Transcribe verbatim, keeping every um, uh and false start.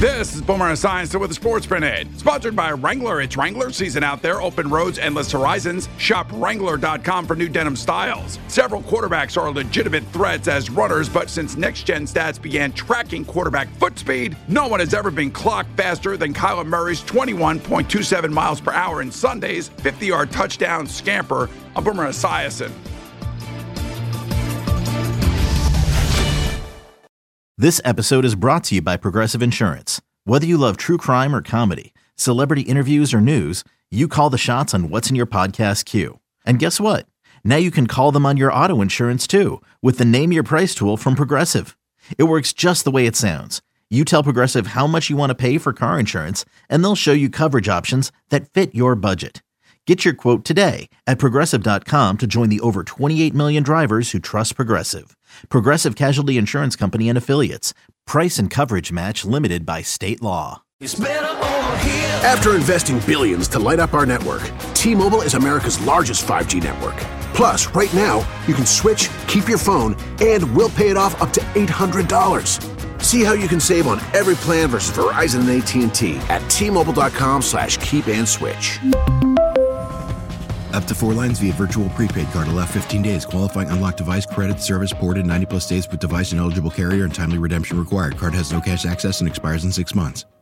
This is Boomer Esiason with the Sports Minute, sponsored by Wrangler. It's Wrangler season out there. Open roads, endless horizons. Shop Wrangler dot com for new denim styles. Several quarterbacks are legitimate threats as runners, but since Next Gen Stats began tracking quarterback foot speed, no one has ever been clocked faster than Kyler Murray's twenty-one point two seven miles per hour in Sunday's fifty-yard touchdown scamper. I'm Boomer Esiason. This episode is brought to you by Progressive Insurance. Whether you love true crime or comedy, celebrity interviews or news, you call the shots on what's in your podcast queue. And guess what? Now you can call them on your auto insurance too with the Name Your Price tool from Progressive. It works just the way it sounds. You tell Progressive how much you want to pay for car insurance, and they'll show you coverage options that fit your budget. Get your quote today at Progressive dot com to join the over twenty-eight million drivers who trust Progressive. Progressive Casualty Insurance Company and Affiliates. Price and coverage match limited by state law. After investing billions to light up our network, T-Mobile is America's largest five G network. Plus, right now, you can switch, keep your phone, and we'll pay it off up to eight hundred dollars. See how you can save on every plan versus Verizon and A T and T at T-Mobile dot com slash keep and switch. Up to four lines via virtual prepaid card. Allow fifteen days. Qualifying unlocked device credit service ported ninety plus days with device and eligible carrier and timely redemption required. Card has no cash access and expires in six months.